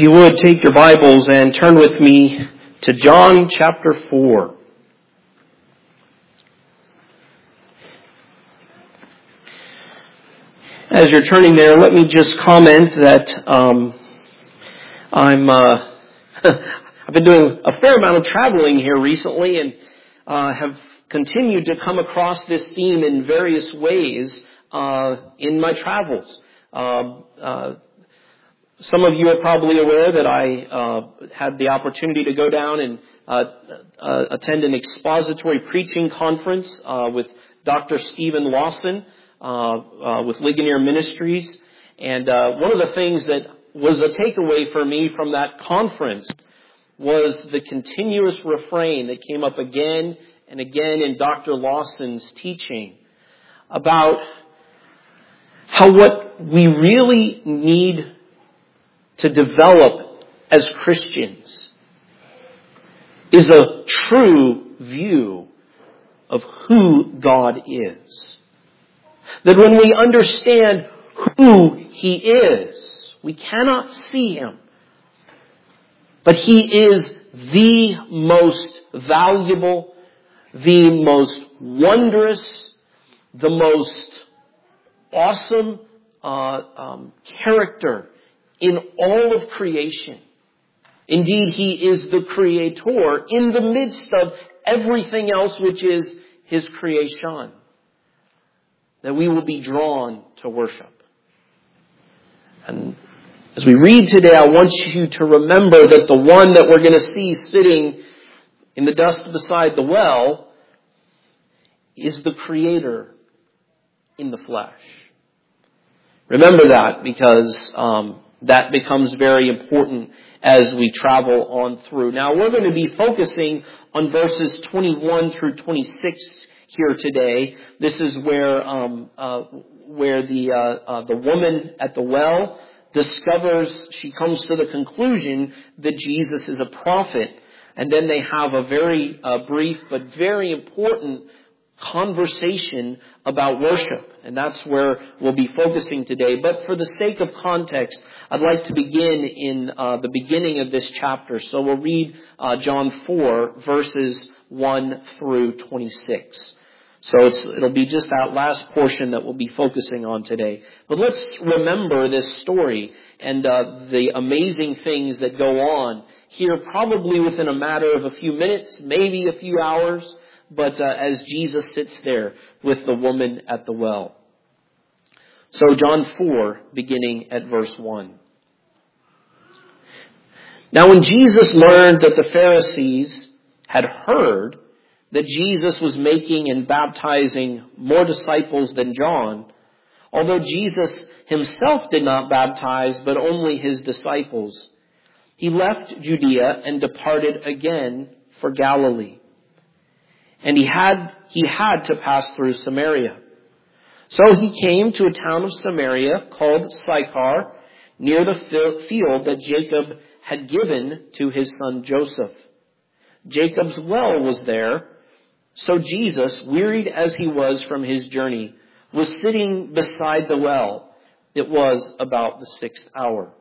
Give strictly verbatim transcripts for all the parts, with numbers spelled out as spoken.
you would, take your Bibles and turn with me to John chapter four. As you're turning there, let me just comment that um, I'm uh, I've been doing a fair amount of traveling here recently, and uh, have continued to come across this theme in various ways uh, in my travels. Uh, uh, Some of you are probably aware that I uh, had the opportunity to go down and uh, uh, attend an expository preaching conference uh, with Doctor Stephen Lawson uh, uh, with Ligonier Ministries. And uh, one of the things that was a takeaway for me from that conference was the continuous refrain that came up again and again in Doctor Lawson's teaching about how what we really need to develop as Christians is a true view of who God is. That when we understand who He is, we cannot see Him, but He is the most valuable, the most wondrous, the most awesome uh, um, character in all of creation. Indeed, He is the Creator in the midst of everything else which is His creation, that we will be drawn to worship. And as we read today, I want you to remember that the one that we're going to see sitting in the dust beside the well is the Creator in the flesh. Remember that, because um, that becomes very important as we travel on through. Now, we're going to be focusing on verses twenty-one through twenty-six here today. This is where um, uh, where the uh, uh, the woman at the well discovers, she comes to the conclusion that Jesus is a prophet. And then they have a very uh, brief but very important conversation about worship. And that's where we'll be focusing today. But for the sake of context, I'd like to begin in uh, the beginning of this chapter. So we'll read uh, John four, verses one through twenty-six. So it's, it'll be just that last portion that we'll be focusing on today. But let's remember this story and uh, the amazing things that go on here, probably within a matter of a few minutes, maybe a few hours. But uh, as Jesus sits there with the woman at the well. So John four, beginning at verse one. Now when Jesus learned that the Pharisees had heard that Jesus was making and baptizing more disciples than John, although Jesus himself did not baptize, but only his disciples, he left Judea and departed again for Galilee. And he had, he had to pass through Samaria. So he came to a town of Samaria called Sychar, near the field that Jacob had given to his son Joseph. Jacob's well was there. So Jesus, wearied as he was from his journey, was sitting beside the well. It was about the sixth hour.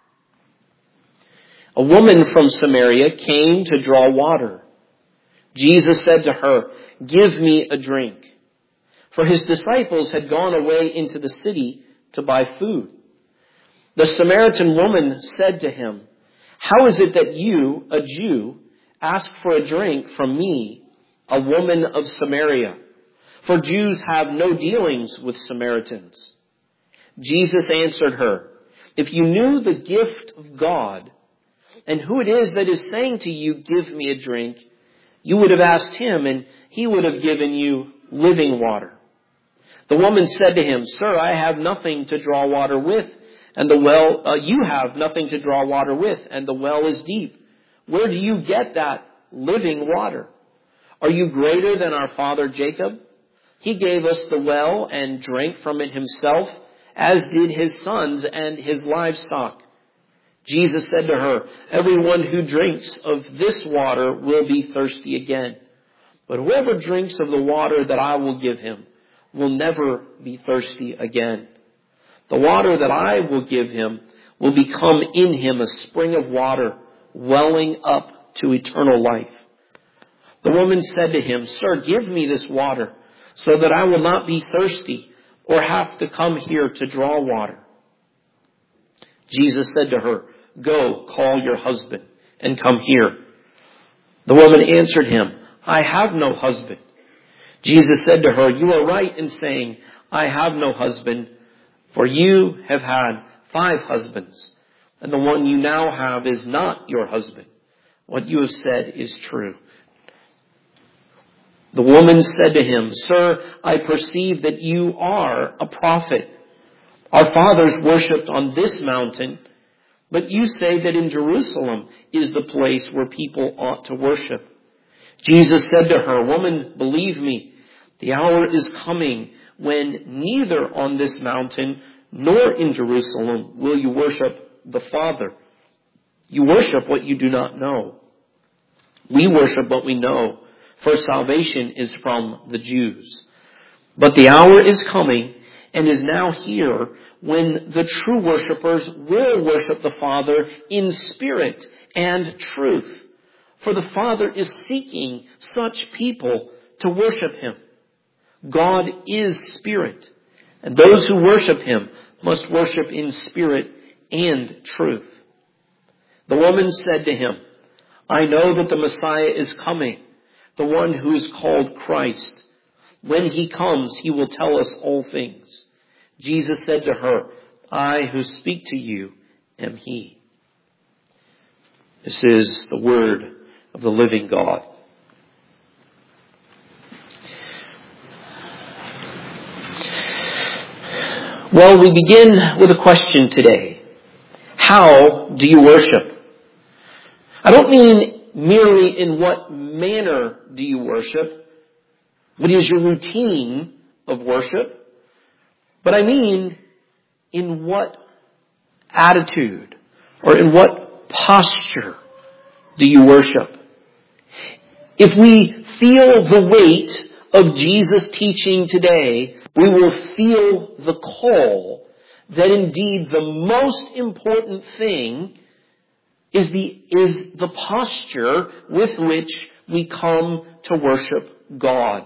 A woman from Samaria came to draw water. Jesus said to her, "Give me a drink." For his disciples had gone away into the city to buy food. The Samaritan woman said to him, "How is it that you, a Jew, ask for a drink from me, a woman of Samaria? For Jews have no dealings with Samaritans." Jesus answered her, "If you knew the gift of God, and who it is that is saying to you, 'Give me a drink,' you would have asked him, and he would have given you living water." The woman said to him, "Sir, I have nothing to draw water with, and the well, uh, you have nothing to draw water with, and the well is deep. Where do you get that living water? Are you greater than our father Jacob? He gave us the well and drank from it himself, as did his sons and his livestock." Jesus said to her, "Everyone who drinks of this water will be thirsty again. But whoever drinks of the water that I will give him will never be thirsty again. The water that I will give him will become in him a spring of water welling up to eternal life. The woman said to him, Sir, give me this water so that I will not be thirsty or have to come here to draw water. Jesus said to her, Go, call your husband and come here. The woman answered him, I have no husband. Jesus said to her, You are right in saying, I have no husband, for you have had five husbands, and the one you now have is not your husband. What you have said is true. The woman said to him, Sir, I perceive that you are a prophet. Our fathers worshipped on this mountain, but you say that in Jerusalem is the place where people ought to worship. Jesus said to her, Woman, believe me, the hour is coming when neither on this mountain nor in Jerusalem will you worship the Father. You worship what you do not know. We worship what we know, for salvation is from the Jews. But the hour is coming and is now here when the true worshipers will worship the Father in spirit and truth. For the Father is seeking such people to worship him. God is spirit, and those who worship him must worship in spirit and truth. The woman said to him, I know that the Messiah is coming, the one who is called Christ. When he comes, he will tell us all things. Jesus said to her, I who speak to you am he. This is the word of the living God. Well, we begin with a question today. How do you worship? I don't mean merely in what manner do you worship, what is your routine of worship, but I mean in what attitude or in what posture do you worship? If we feel the weight of Jesus' teaching today, we will feel the call that indeed the most important thing is the, is the posture with which we come to worship God.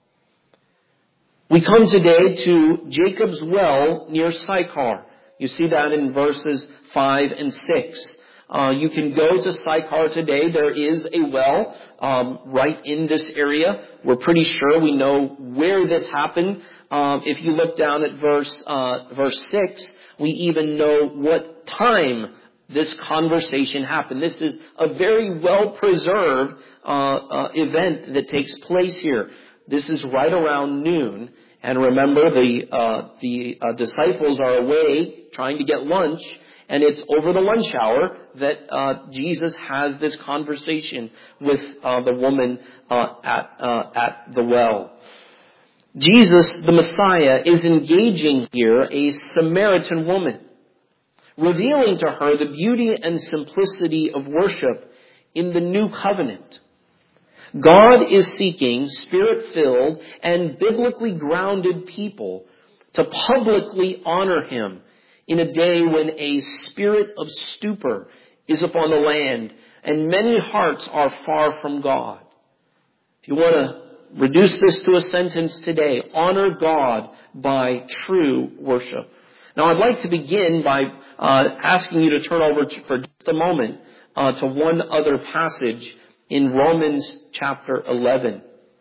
We come today to Jacob's well near Sychar. You see that in verses five and six. Uh, you can go to Sychar today. There is a well um, right in this area. We're pretty sure we know where this happened. Um, if you look down at verse uh, verse six, we even know what time this conversation happened. This is a very well-preserved uh, uh, event that takes place here. This is right around noon. And remember, the uh, the uh, disciples are away trying to get lunch. And it's over the lunch hour that uh, Jesus has this conversation with uh, the woman uh, at uh, at the well. Jesus, the Messiah, is engaging here a Samaritan woman, revealing to her the beauty and simplicity of worship in the new covenant. God is seeking spirit-filled and biblically grounded people to publicly honor him in a day when a spirit of stupor is upon the land and many hearts are far from God. If you want to reduce this to a sentence today, honor God by true worship. Now I'd like to begin by uh, asking you to turn over to, for just a moment uh, to one other passage in Romans chapter eleven.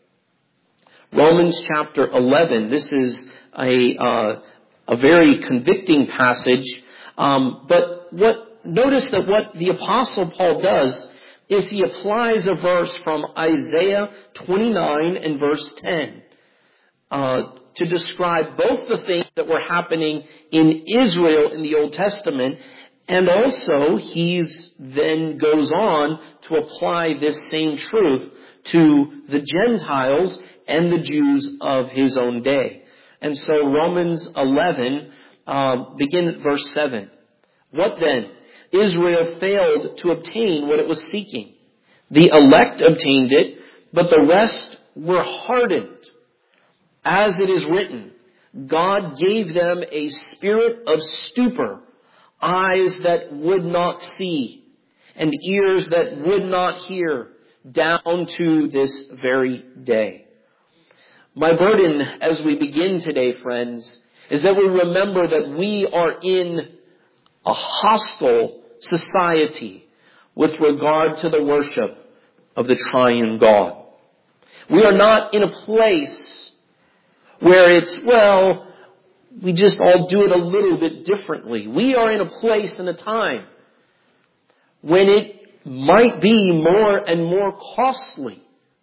Romans chapter eleven, this is a uh, a very convicting passage, um, but what notice that what the Apostle Paul does is he applies a verse from Isaiah twenty-nine and verse ten uh, to describe both the things that were happening in Israel in the Old Testament, and also he then goes on to apply this same truth to the Gentiles and the Jews of his own day. And so Romans eleven, uh, begin at verse seven. What then? Israel failed to obtain what it was seeking. The elect obtained it, but the rest were hardened. As it is written, God gave them a spirit of stupor, eyes that would not see, and ears that would not hear, down to this very day. My burden as we begin today, friends, is that we remember that we are in a hostile society with regard to the worship of the triune God. We are not in a place where it's, well, we just all do it a little bit differently. We are in a place and a time when it might be more and more costly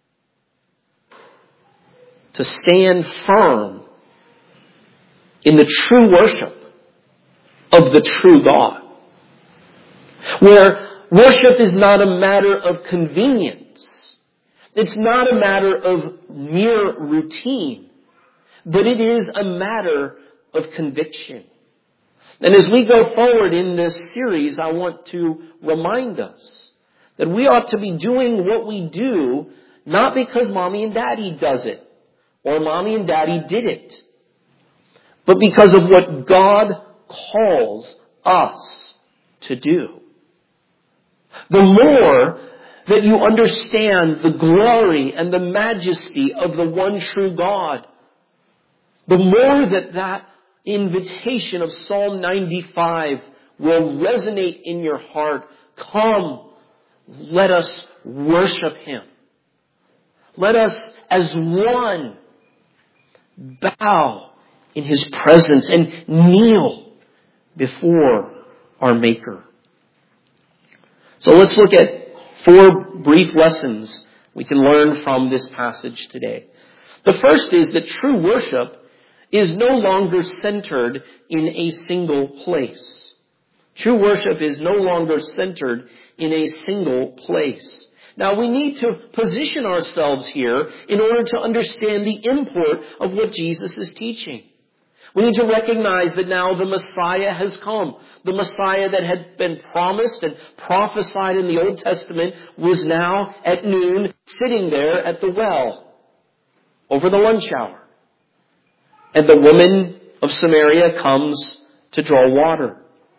to stand firm in the true worship of the true God. Where worship is not a matter of convenience. It's not a matter of mere routine. But it is a matter of conviction. And as we go forward in this series, I want to remind us that we ought to be doing what we do not because mommy and daddy does it or mommy and daddy did it, but because of what God calls us to do. The more that you understand the glory and the majesty of the one true God, the more that that invitation of Psalm ninety-five will resonate in your heart. Come, let us worship Him. Let us as one bow in His presence and kneel before our Maker. So let's look at four brief lessons we can learn from this passage today. The first is that true worship is no longer centered in a single place. True worship is no longer centered in a single place. Now we need to position ourselves here in order to understand the import of what Jesus is teaching. We need to recognize that now the Messiah has come. The Messiah that had been promised and prophesied in the Old Testament was now at noon sitting there at the well over the lunch hour. And the woman of Samaria comes to draw water.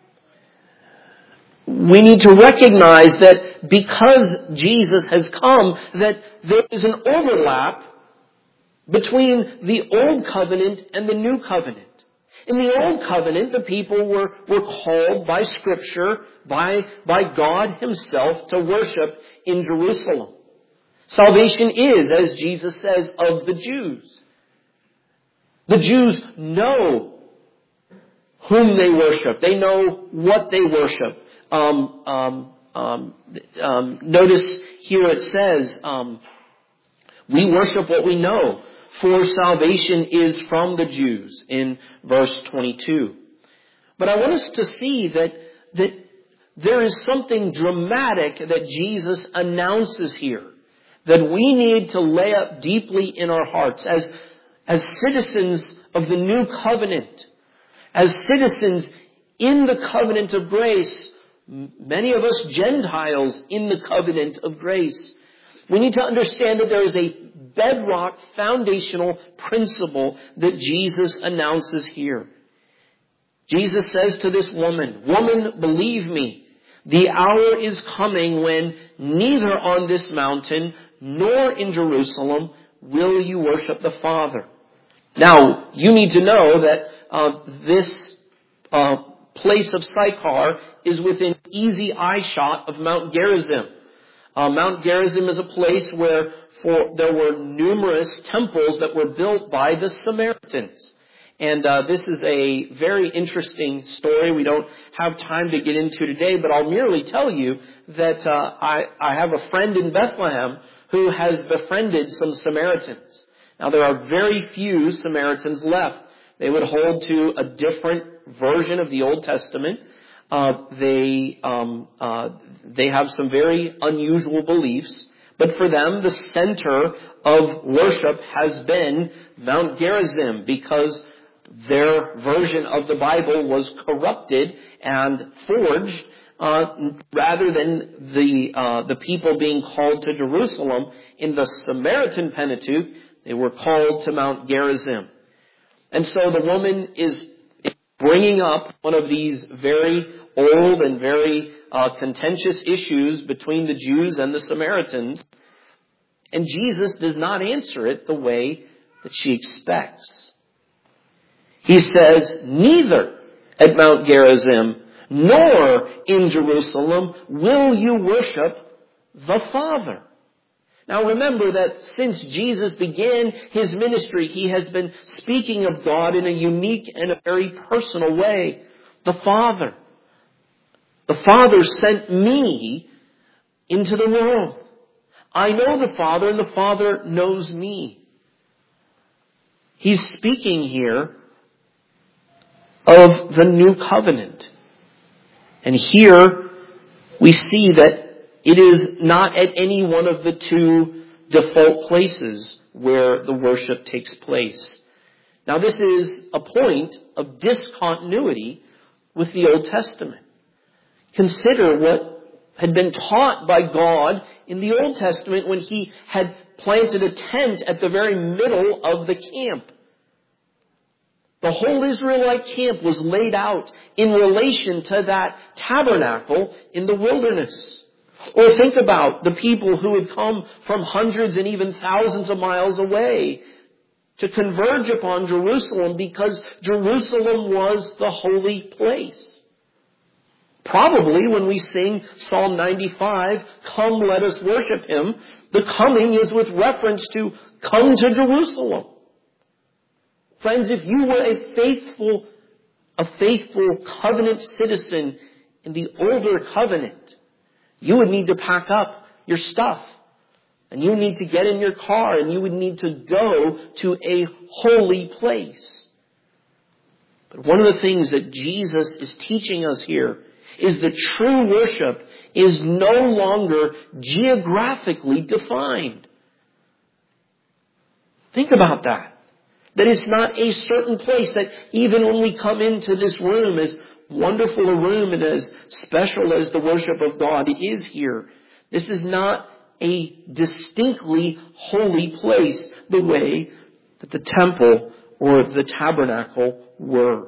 We need to recognize that because Jesus has come, that there is an overlap between the Old Covenant and the New Covenant. In the Old Covenant, the people were, were called by Scripture, by, by God Himself, to worship in Jerusalem. Salvation is, as Jesus says, of the Jews. The Jews know whom they worship. They know what they worship. Um, um, um, um, notice here it says, um, we worship what we know, for salvation is from the Jews in verse twenty-two. But I want us to see that, that there is something dramatic that Jesus announces here that we need to lay up deeply in our hearts as As citizens of the new covenant, as citizens in the covenant of grace, many of us Gentiles in the covenant of grace, we need to understand that there is a bedrock foundational principle that Jesus announces here. Jesus says to this woman, "Woman, believe me, the hour is coming when neither on this mountain nor in Jerusalem will you worship the Father." Now, you need to know that uh, this uh, place of Sychar is within easy eyeshot of Mount Gerizim. Uh, Mount Gerizim is a place where for, there were numerous temples that were built by the Samaritans. And uh, this is a very interesting story we don't have time to get into today, but I'll merely tell you that uh, I, I have a friend in Bethlehem who has befriended some Samaritans. Now, there are very few Samaritans left. They would hold to a different version of the Old Testament. Uh, they um, uh, they have some very unusual beliefs. But for them, the center of worship has been Mount Gerizim because their version of the Bible was corrupted and forged uh, rather than the uh, the people being called to Jerusalem. In the Samaritan Pentateuch, they were called to Mount Gerizim. And so the woman is bringing up one of these very old and very uh, contentious issues between the Jews and the Samaritans. And Jesus does not answer it the way that she expects. He says, neither at Mount Gerizim nor in Jerusalem will you worship the Father. Now remember that since Jesus began His ministry, He has been speaking of God in a unique and a very personal way. The Father. The Father sent me into the world. I know the Father and the Father knows me. He's speaking here of the new covenant. And here we see that it is not at any one of the two default places where the worship takes place. Now this is a point of discontinuity with the Old Testament. Consider what had been taught by God in the Old Testament when He had planted a tent at the very middle of the camp. The whole Israelite camp was laid out in relation to that tabernacle in the wilderness. Or think about the people who had come from hundreds and even thousands of miles away to converge upon Jerusalem because Jerusalem was the holy place. Probably when we sing Psalm ninety-five, come let us worship Him, the coming is with reference to come to Jerusalem. Friends, if you were a faithful, a faithful covenant citizen in the older covenant, you would need to pack up your stuff. And you would need to get in your car and you would need to go to a holy place. But one of the things that Jesus is teaching us here is that true worship is no longer geographically defined. Think about that. That it's not a certain place, that even when we come into this room, as wonderful a room and as special as the worship of God is here, this is not a distinctly holy place the way that the temple or the tabernacle were.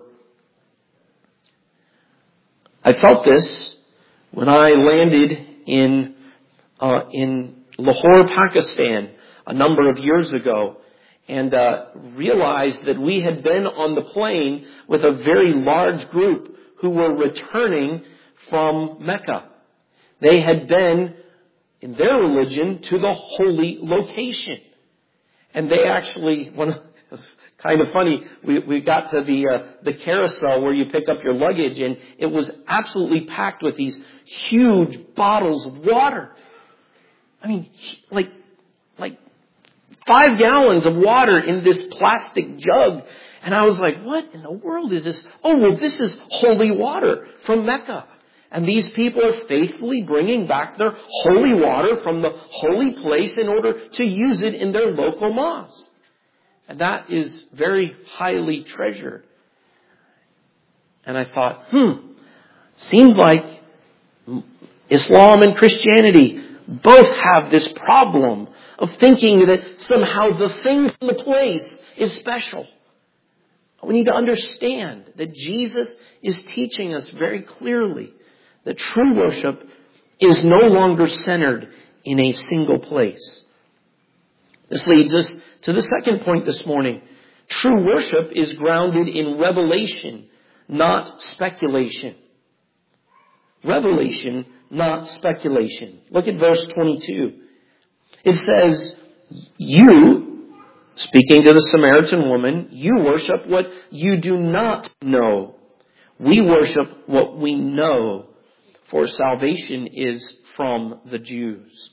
I felt this when I landed in uh, in Lahore, Pakistan, a number of years ago, and uh, realized that we had been on the plane with a very large group who were returning from Mecca. They had been, in their religion, to the holy location. And they actually, one, it was kind of funny, we, we got to the, uh, the carousel where you pick up your luggage, and it was absolutely packed with these huge bottles of water. I mean, like, like, Five gallons of water in this plastic jug. And I was like, what in the world is this? Oh, well, this is holy water from Mecca. And these people are faithfully bringing back their holy water from the holy place in order to use it in their local mosque. And that is very highly treasured. And I thought, hmm, seems like Islam and Christianity both have this problem of thinking that somehow the thing from the place is special. We need to understand that Jesus is teaching us very clearly that true worship is no longer centered in a single place. This leads us to the second point this morning. True worship is grounded in revelation, not speculation. Revelation, not speculation. Look at verse twenty-two. It says, you, speaking to the Samaritan woman, you worship what you do not know. We worship what we know, for salvation is from the Jews.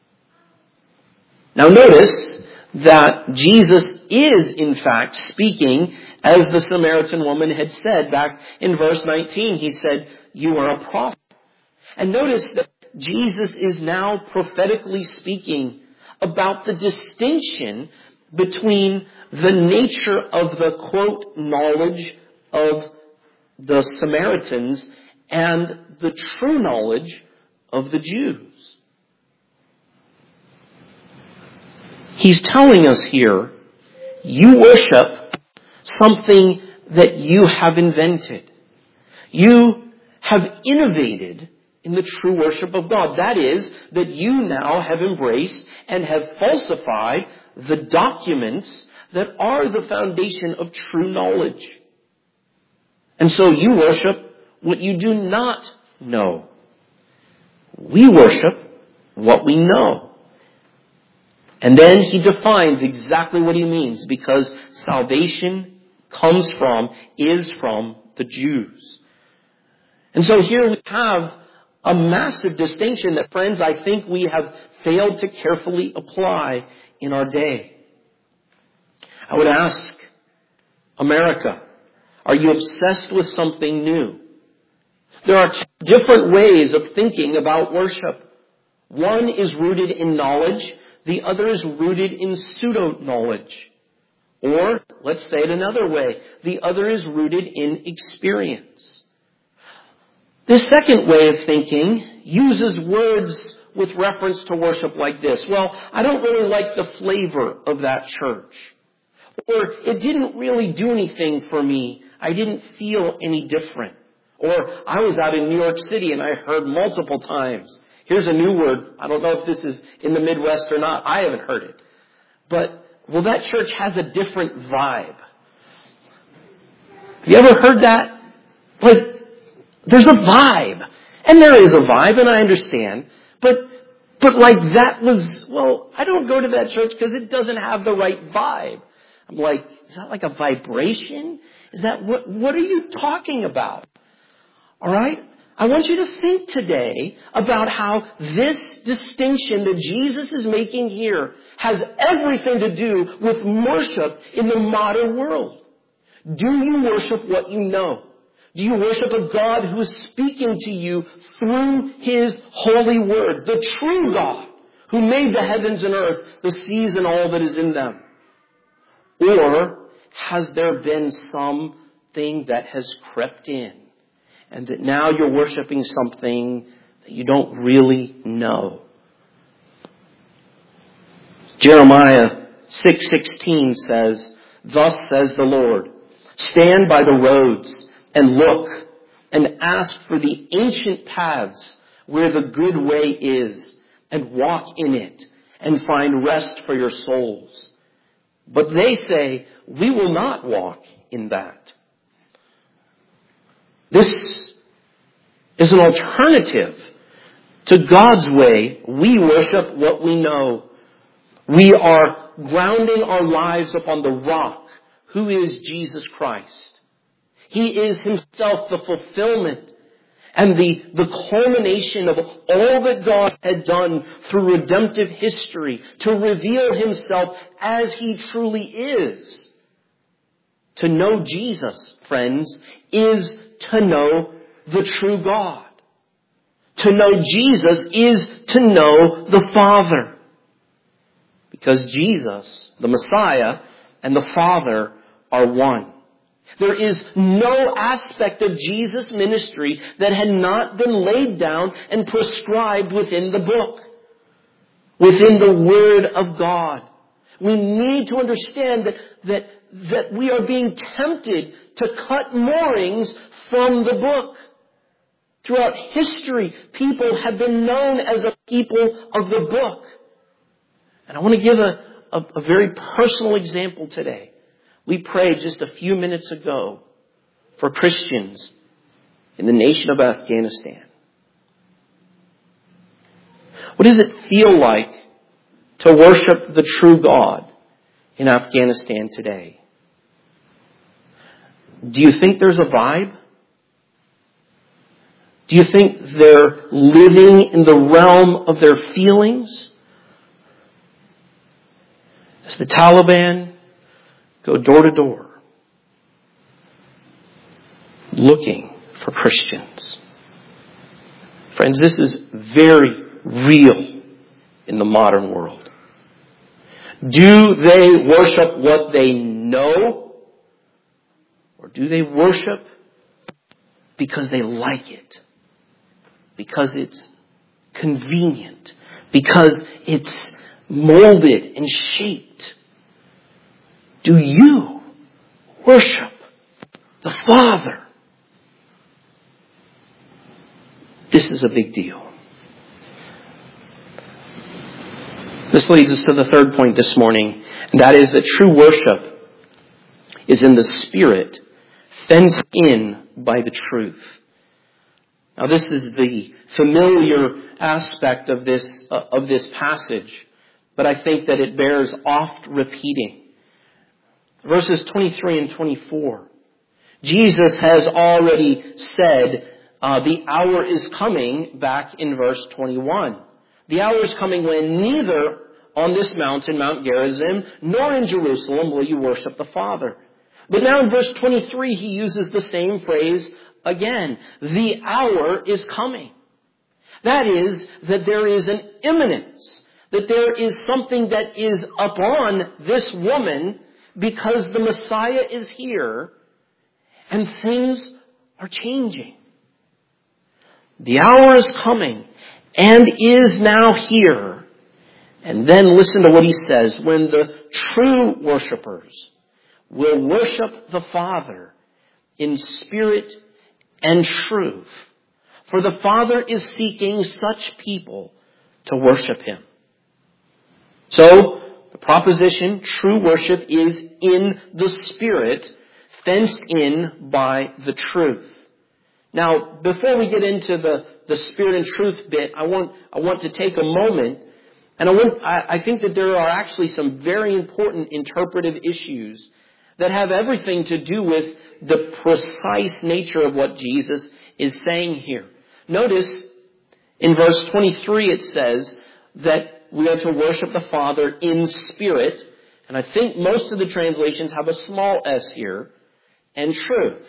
Now notice that Jesus is in fact speaking as the Samaritan woman had said back in verse nineteen. He said, you are a prophet. And notice that Jesus is now prophetically speaking about the distinction between the nature of the, quote, knowledge of the Samaritans and the true knowledge of the Jews. He's telling us here, you worship something that you have invented. You have innovated in the true worship of God. That is, that you now have embraced and have falsified the documents that are the foundation of true knowledge. And so you worship what you do not know. We worship what we know. And then he defines exactly what he means, because salvation comes from, is from the Jews. And so here we have a massive distinction that, friends, I think we have failed to carefully apply in our day. I would ask America, are you obsessed with something new? There are different ways of thinking about worship. One is rooted in knowledge. The other is rooted in pseudo-knowledge. Or, let's say it another way, the other is rooted in experience. This second way of thinking uses words with reference to worship like this. Well, I don't really like the flavor of that church. Or, it didn't really do anything for me. I didn't feel any different. Or, I was out in New York City and I heard multiple times. Here's a new word. I don't know if this is in the Midwest or not. I haven't heard it. But, well, that church has a different vibe. Have you ever heard that? Like, there's a vibe. And there is a vibe, and I understand. But, but like that was, well, I don't go to that church because it doesn't have the right vibe. I'm like, is that like a vibration? Is that, what, what are you talking about? All right? I want you to think today about how this distinction that Jesus is making here has everything to do with worship in the modern world. Do you worship what you know? Do you worship a God who is speaking to you through His holy word, the true God who made the heavens and earth, the seas and all that is in them? Or has there been something that has crept in and that now you're worshiping something that you don't really know? Jeremiah six sixteen says, "Thus says the Lord, stand by the roads and look and ask for the ancient paths where the good way is, and walk in it and find rest for your souls." But they say, we will not walk in that. This is an alternative to God's way. We worship what we know. We are grounding our lives upon the rock, who is Jesus Christ. He is Himself the fulfillment and the, the culmination of all that God had done through redemptive history to reveal Himself as He truly is. To know Jesus, friends, is to know the true God. To know Jesus is to know the Father. Because Jesus, the Messiah, and the Father are one. There is no aspect of Jesus' ministry that had not been laid down and prescribed within the book, within the Word of God. We need to understand that, that, that we are being tempted to cut moorings from the book. Throughout history, people have been known as a people of the book. And I want to give a, a, a very personal example today. We prayed just a few minutes ago for Christians in the nation of Afghanistan. What does it feel like to worship the true God in Afghanistan today? Do you think there's a vibe? Do you think they're living in the realm of their feelings? Does the Taliban go door to door looking for Christians? Friends, this is very real in the modern world. Do they worship what they know? Or do they worship because they like it? Because it's convenient? Because it's molded and shaped? Do you worship the Father? This is a big deal. This leads us to the third point this morning, and that is that true worship is in the Spirit, fenced in by the truth. Now, this is the familiar aspect of this uh, of this passage, but I think that it bears oft repeating. Verses twenty-three and twenty-four. Jesus has already said, uh, the hour is coming, back in verse twenty-one. The hour is coming when neither on this mountain, Mount Gerizim, nor in Jerusalem will you worship the Father. But now in verse twenty-three, he uses the same phrase again. The hour is coming. That is, that there is an imminence, that there is something that is upon this woman because the Messiah is here and things are changing. The hour is coming and is now here. And then listen to what he says. When the true worshipers will worship the Father in spirit and truth. For the Father is seeking such people to worship Him. So, the proposition, true worship is in the Spirit, fenced in by the truth. Now, before we get into the, the Spirit and truth bit, I want, I want to take a moment, and I, want, I, I think that there are actually some very important interpretive issues that have everything to do with the precise nature of what Jesus is saying here. Notice, in verse twenty-three it says that we are to worship the Father in spirit, and I think most of the translations have a small s here, and truth.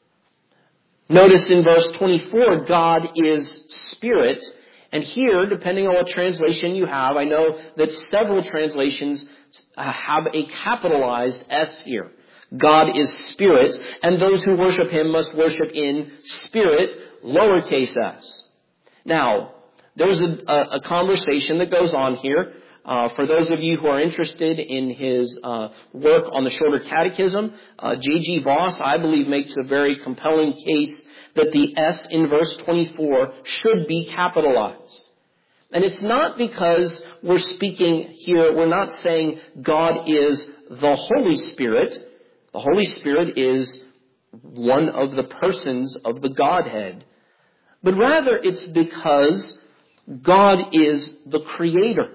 Notice in verse twenty-four, God is spirit. And here, depending on what translation you have, I know that several translations have a capitalized S here. God is spirit, and those who worship Him must worship in spirit, lowercase s. Now, there's a, a, a conversation that goes on here. Uh, for those of you who are interested in his uh, work on the Shorter Catechism, uh, J G Voss, I believe, makes a very compelling case that the S in verse twenty-four should be capitalized. And it's not because we're speaking here, we're not saying God is the Holy Spirit. The Holy Spirit is one of the persons of the Godhead. But rather it's because God is the Creator.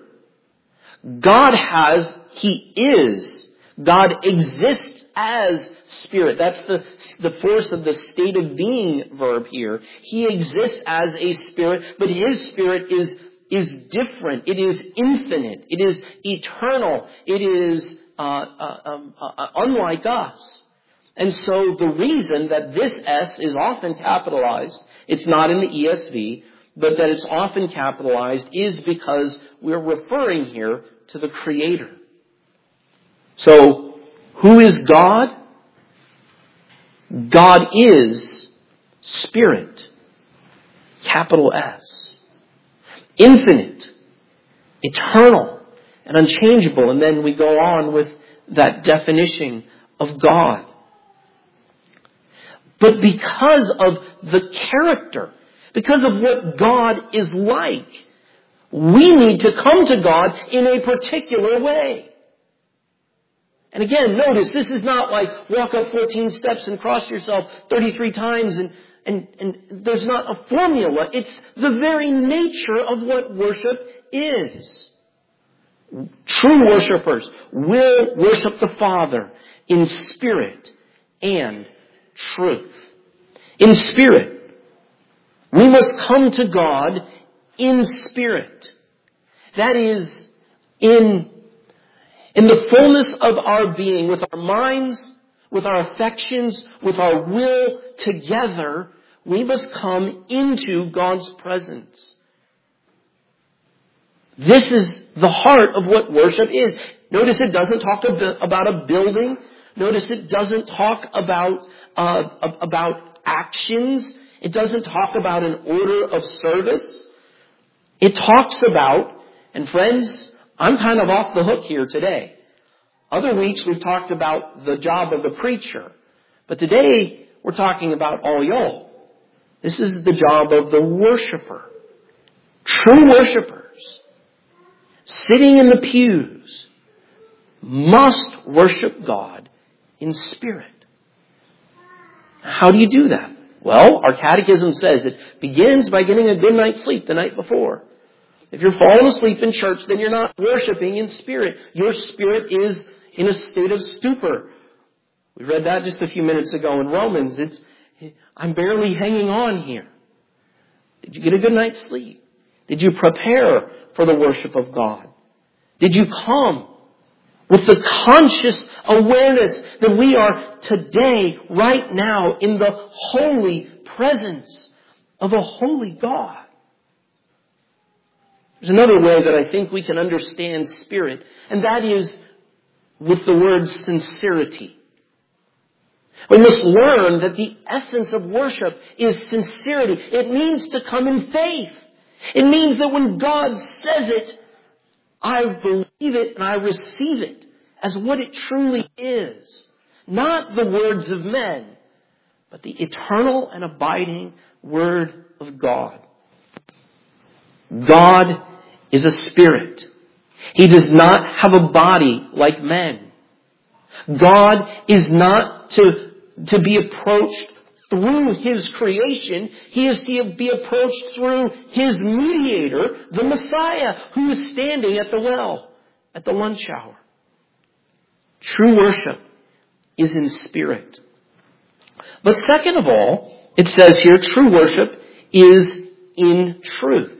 God has, He is. God exists as Spirit. That's the, the force of the state of being verb here. He exists as a Spirit, but His Spirit is, is different. It is infinite. It is eternal. It is uh, uh, um, uh, unlike us. And so the reason that this S is often capitalized, it's not in the E S V, but that it's often capitalized is because we're referring here to the Creator. So, who is God? God is Spirit. Capital S. Infinite. Eternal. And unchangeable. And then we go on with that definition of God. But because of the character, because of what God is like, we need to come to God in a particular way. And again, notice, this is not like walk up fourteen steps and cross yourself thirty-three times and, and, and there's not a formula. It's the very nature of what worship is. True worshipers will worship the Father in spirit and truth. In spirit. We must come to God in spirit. That is, in, in the fullness of our being, with our minds, with our affections, with our will together, we must come into God's presence. This is the heart of what worship is. Notice it doesn't talk about a building. Notice it doesn't talk about, uh, about actions. It doesn't talk about an order of service. It talks about, and friends, I'm kind of off the hook here today. Other weeks we've talked about the job of the preacher. But today we're talking about all y'all. This is the job of the worshiper. True worshipers, sitting in the pews, must worship God in spirit. How do you do that? Well, our catechism says it begins by getting a good night's sleep the night before. If you're falling asleep in church, then you're not worshiping in spirit. Your spirit is in a state of stupor. We read that just a few minutes ago in Romans. It's, I'm barely hanging on here. Did you get a good night's sleep? Did you prepare for the worship of God? Did you come with the conscious awareness that we are today, right now, in the holy presence of a holy God? There's another way that I think we can understand spirit, and that is with the word sincerity. We must learn that the essence of worship is sincerity. It means to come in faith. It means that when God says it, I believe it and I receive it as what it truly is. Not the words of men, but the eternal and abiding Word of God. God is a spirit. He does not have a body like men. God is not to, to be approached through His creation. He is to be approached through His mediator, the Messiah, who is standing at the well at the lunch hour. True worship is in spirit. But second of all, it says here, true worship is in truth.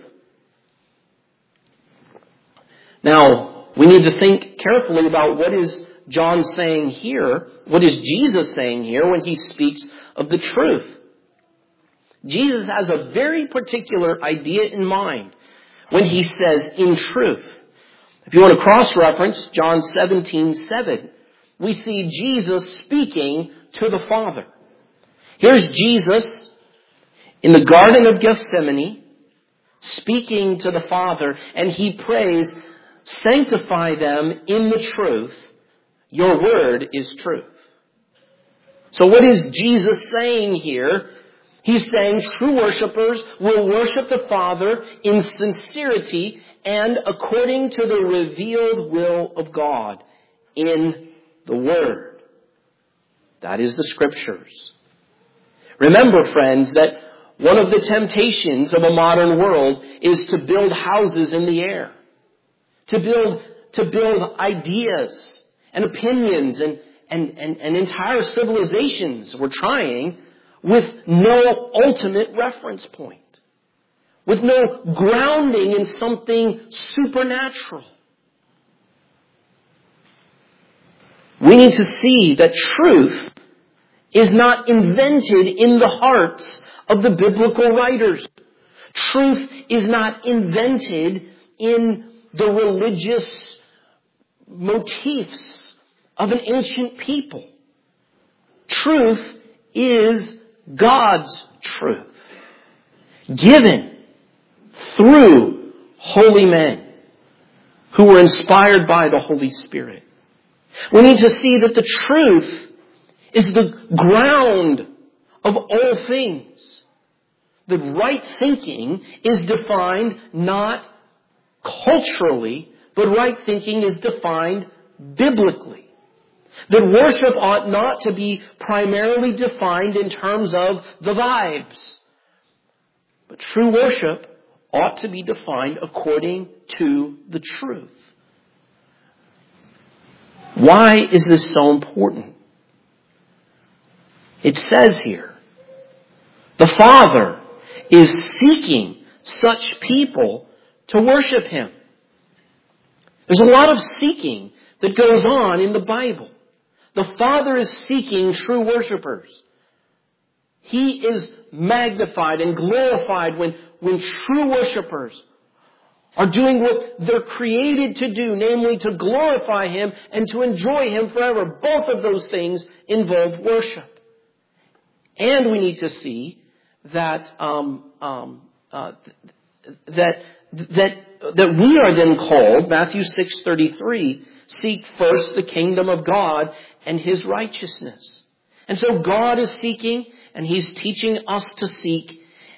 Now, we need to think carefully about what is John saying here, what is Jesus saying here when he speaks of the truth. Jesus has a very particular idea in mind when he says in truth. If you want to cross-reference John seventeen seven, we see Jesus speaking to the Father. Here's Jesus in the Garden of Gethsemane speaking to the Father, and he prays, sanctify them in the truth. Your word is truth. So what is Jesus saying here? He's saying true worshipers will worship the Father in sincerity and according to the revealed will of God in the Word. That is the Scriptures. Remember, friends, that one of the temptations of a modern world is to build houses in the air. To build, to build ideas and opinions and, and, and, and entire civilizations. We're trying with no ultimate reference point. With no grounding in something supernatural. We need to see that truth is not invented in the hearts of the biblical writers. Truth is not invented in the religious motifs of an ancient people. Truth is God's truth, given through holy men who were inspired by the Holy Spirit. We need to see that the truth is the ground of all things. The right thinking is defined not culturally, but right thinking is defined biblically. That worship ought not to be primarily defined in terms of the vibes. But true worship ought to be defined according to the truth. Why is this so important? It says here, the Father is seeking such people to worship Him. There's a lot of seeking that goes on in the Bible. The Father is seeking true worshipers. He is magnified and glorified when, when true worshipers are doing what they're created to do, namely to glorify Him and to enjoy Him forever. Both of those things involve worship. And we need to see that um, um, uh, that that that we are then called, Matthew six thirty-three, seek first the kingdom of God and His righteousness. And so God is seeking, and He's teaching us to seek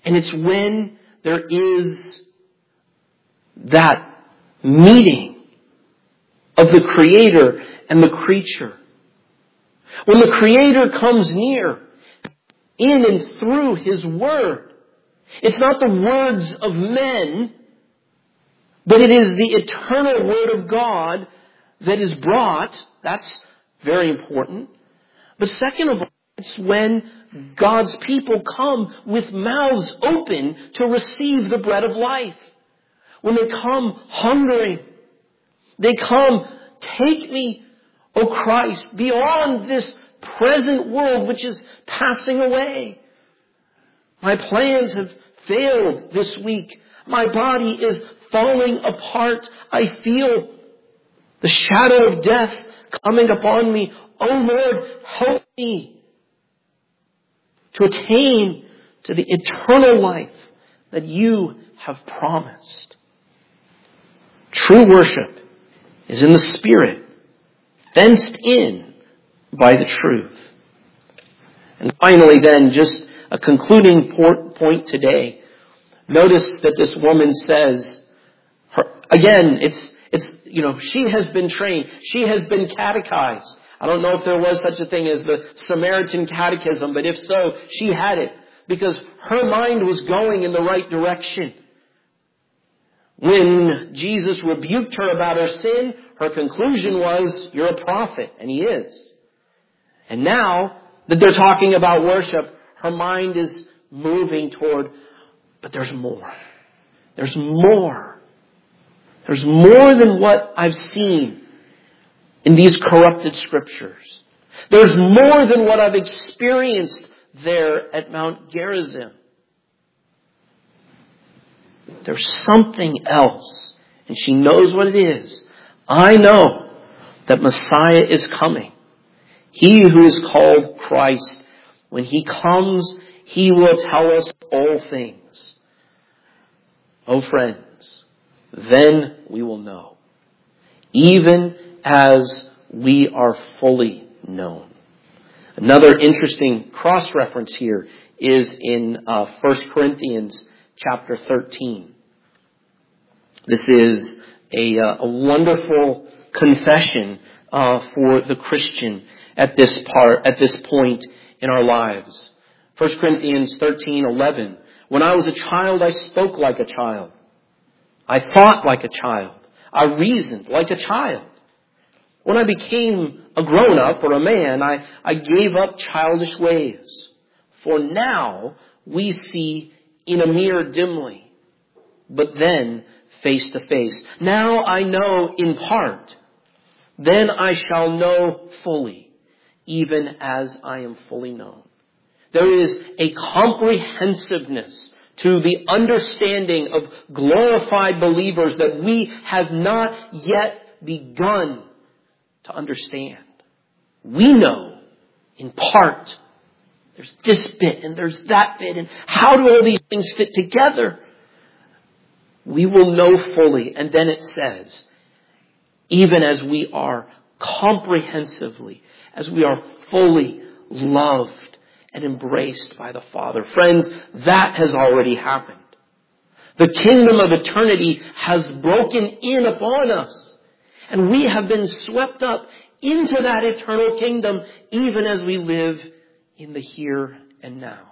And it's when there is that meeting of the Creator and the creature. When the Creator comes near, in and through His Word. It's not the words of men, but it is the eternal Word of God that is brought. That's very important. But second of all, it's when God's people come with mouths open to receive the bread of life. When they come hungering. They come, take me, O Christ, beyond this present world which is passing away. My plans have failed this week. My body is falling apart. I feel the shadow of death coming upon me. Oh Lord, help me to attain to the eternal life that you have promised. True worship is in the Spirit, fenced in by the truth. And finally then, just a concluding point today. Notice that this woman says, her, again, it's, it's, you know, she has been trained. She has been catechized. I don't know if there was such a thing as the Samaritan Catechism, but if so, she had it. Because her mind was going in the right direction. When Jesus rebuked her about her sin, her conclusion was, you're a prophet. And he is. And now that they're talking about worship, her mind is moving toward, but there's more. There's more. There's more than what I've seen in these corrupted scriptures. There's more than what I've experienced there at Mount Gerizim. There's something else. And she knows what it is. I know that Messiah is coming. He who is called Christ. When He comes, He will tell us all things. Oh friends, then we will know. Even as we are fully known. Another interesting cross-reference here is in uh, First Corinthians chapter thirteen. This is a, uh, a wonderful confession uh, for the Christian at this part, at this point in our lives. First Corinthians thirteen eleven. When I was a child, I spoke like a child. I thought like a child. I reasoned like a child. When I became a grown-up or a man, I, I gave up childish ways. For now we see in a mirror dimly, but then face to face. Now I know in part, then I shall know fully, even as I am fully known. There is a comprehensiveness to the understanding of glorified believers that we have not yet begun to understand. We know in part. There's this bit and there's that bit, and how do all these things fit together? We will know fully. And then it says, even as we are comprehensively, as we are fully loved and embraced by the Father. Friends, that has already happened. The kingdom of eternity has broken in upon us. And we have been swept up into that eternal kingdom, even as we live in the here and now.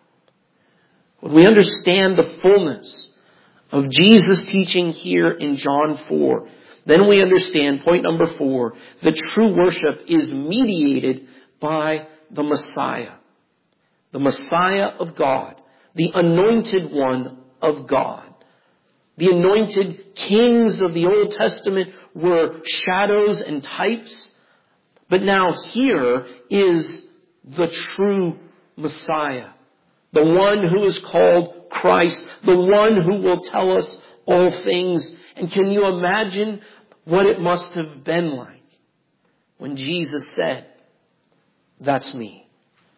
When we understand the fullness of Jesus' teaching here in John four, then we understand, point number four, that true worship is mediated by the Messiah. The Messiah of God. The anointed one of God. The anointed kings of the Old Testament were shadows and types. But now here is the true Messiah. The one who is called Christ. The one who will tell us all things. And can you imagine what it must have been like when Jesus said, "That's me.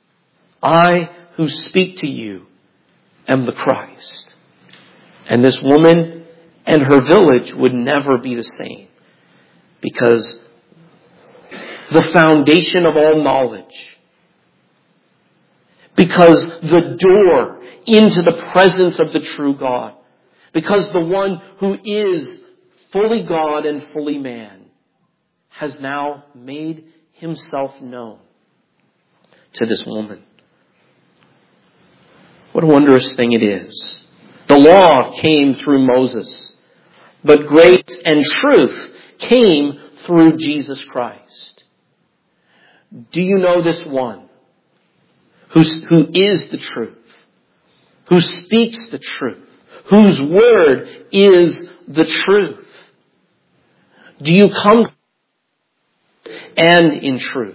I who speak to you am the Christ." And this woman and her village would never be the same, because the foundation of all knowledge, Because the door into the presence of the true God, because the one who is fully God and fully man has now made himself known to this woman. What a wondrous thing it is. The law came through Moses, but grace and truth came through Jesus Christ. Do you know this one who, who is the truth, who speaks the truth, whose word is the truth? Do you come and in truth?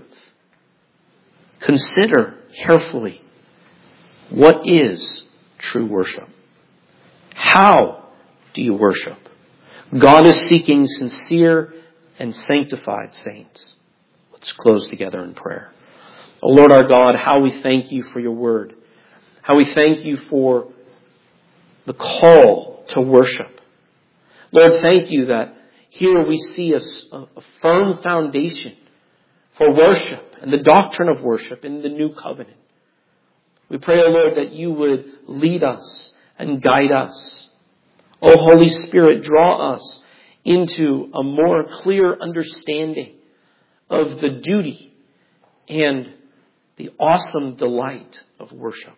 Consider carefully, what is true worship? How do you worship? God is seeking sincere and sanctified saints. Let's close together in prayer. O Lord our God, how we thank you for your word. How we thank you for the call to worship. Lord, thank you that here we see a, a firm foundation for worship and the doctrine of worship in the new covenant. We pray, O Lord, that you would lead us and guide us. O Holy Spirit, draw us into a more clear understanding of the duty and the awesome delight of worship.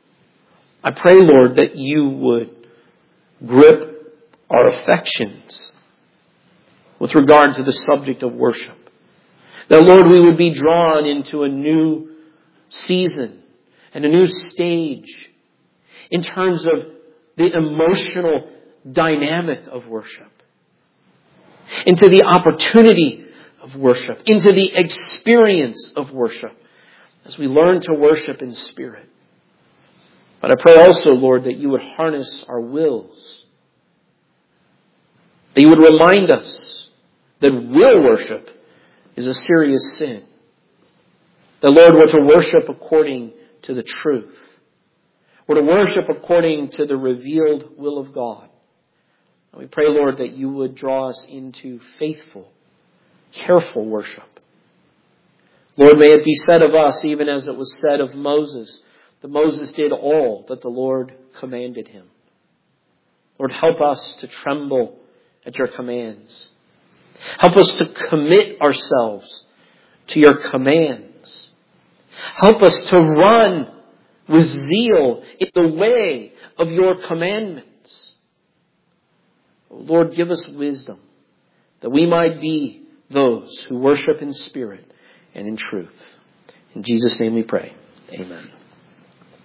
I pray, Lord, that you would grip our affections with regard to the subject of worship. That, Lord, we would be drawn into a new season and a new stage in terms of the emotional dynamic of worship, into the opportunity of worship, into the experience of worship, as we learn to worship in spirit. But I pray also, Lord, that you would harness our wills, that you would remind us that will worship is a serious sin. That, Lord, we're to worship according to the truth. We're to worship according to the revealed will of God. And we pray, Lord, that you would draw us into faithful, careful worship. Lord, may it be said of us, even as it was said of Moses, that Moses did all that the Lord commanded him. Lord, help us to tremble at your commands. Help us to commit ourselves to your commands. Help us to run with zeal in the way of your commandments. Lord, give us wisdom that we might be those who worship in spirit and in truth. In Jesus' name we pray.